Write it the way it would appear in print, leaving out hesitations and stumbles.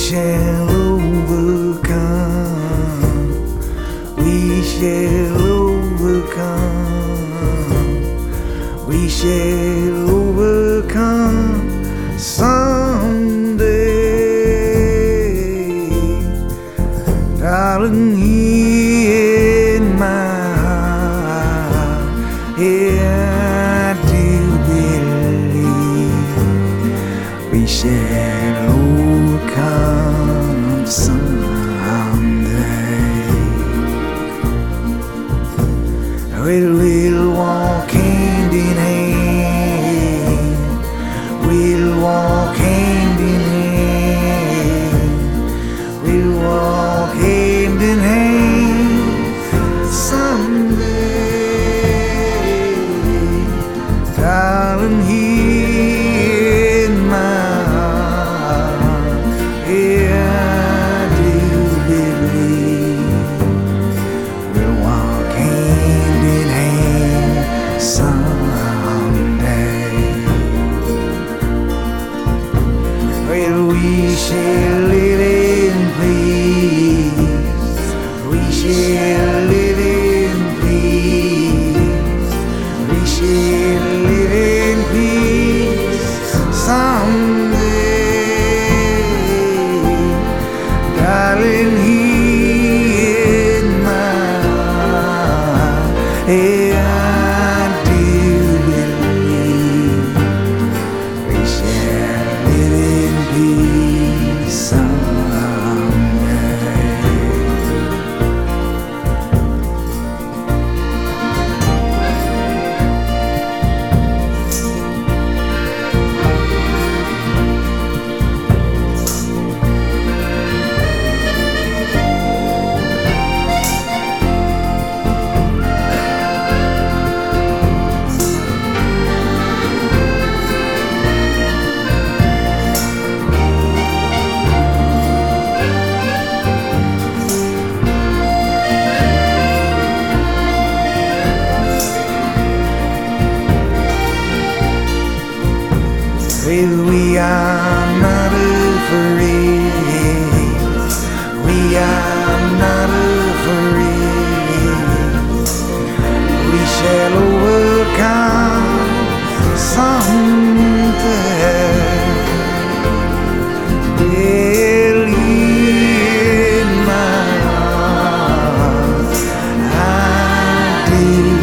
shall overcome. We shall overcome. We shall overcome someday. Darling, here in my heart, yeah, I do believe we shall overcome someday. We'll walk hand in hand. We'll walk hand in hand. We'll walk hand in hand someday. Darling, here in my heart, yeah, I do believe we'll walk hand in hand someday. Well, we shall live in peace. We shall live in peace. We shall live in peace someday. Darling, here in my heart, yeah, I do believe we shall live in peace someday. Well, we are not afraid. We are not afraid. We shall overcome someday. Well, in my heart, I do